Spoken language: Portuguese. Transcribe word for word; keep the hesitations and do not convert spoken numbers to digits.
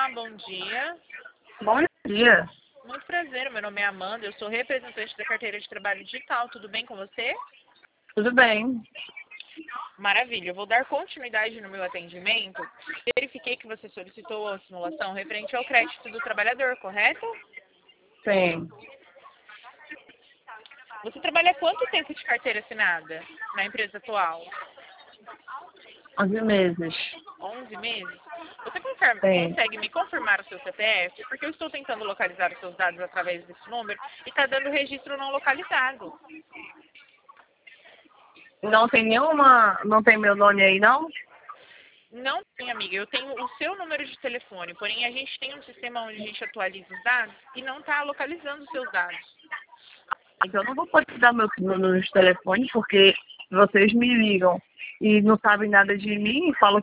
Olá, bom dia. Bom dia. Muito prazer, meu nome é Amanda, eu sou representante da carteira de trabalho digital, tudo bem com você? Tudo bem? Maravilha, eu vou dar continuidade no meu atendimento. Verifiquei que você solicitou a simulação referente ao crédito do trabalhador, correto? Sim. Você trabalha há quanto tempo de carteira assinada na empresa atual? onze meses. onze meses? Você confirma- Sim. consegue me confirmar o seu C P F? Porque eu estou tentando localizar os seus dados através desse número e está dando registro não localizado. Não tem nenhuma. Não tem meu nome aí, não? Não tem, amiga. Eu tenho o seu número de telefone, porém a gente tem um sistema onde a gente atualiza os dados e não está localizando os seus dados. Então eu não vou poder dar meu número de telefone porque vocês me ligam e não sabem nada de mim e falam